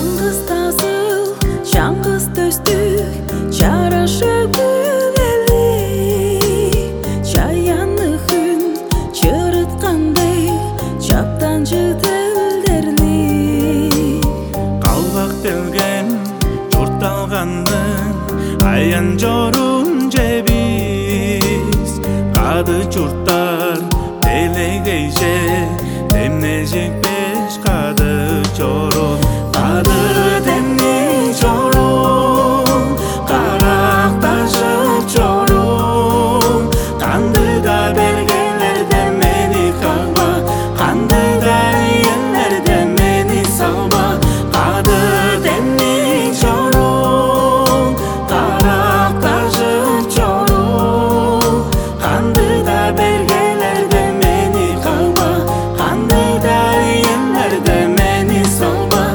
Жаңғыз тасыл, жаңғыз төстік, жарашып күлелі. Жаяны күн, чырытқандай, чаптан жытылдерлі. Қалбақ делген, жұртталғандың, аян жорун жебіз. Қады жұрттар, делегейше, демне жекпеш қады жорун. Қады демне жорун, қарақташып жорун. Қанды да бергелерде мені қалма, қанды да еллерде мені салма. Қады демне жорун, қарақташып жорун. Қанды да бергелерде мені қалма, қанды да еллерде мені салма.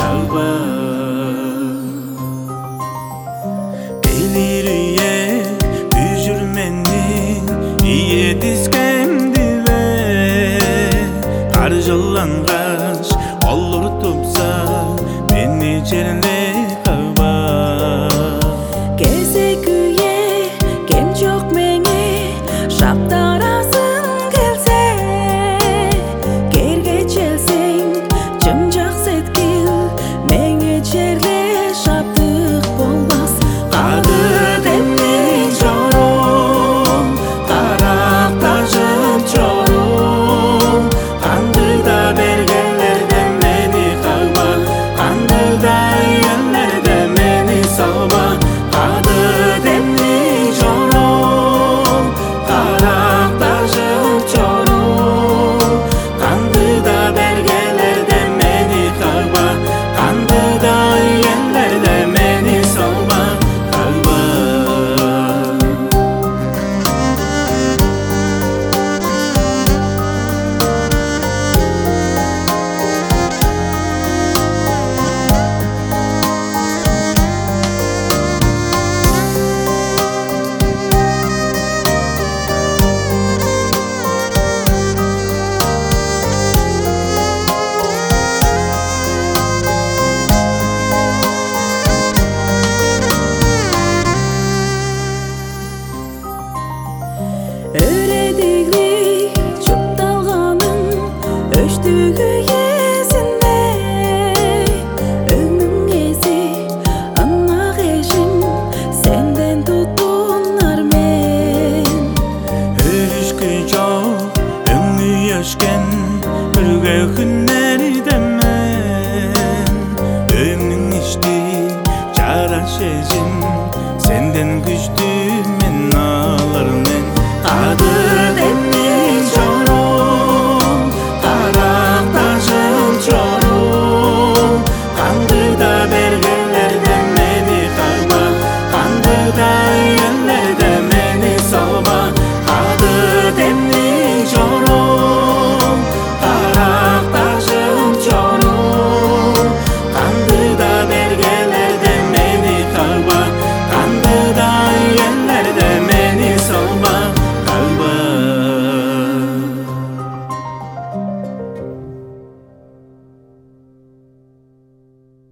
Beliriye büjürmeni iye diskemdile. Karjılangaç olur tupsa beni çerle.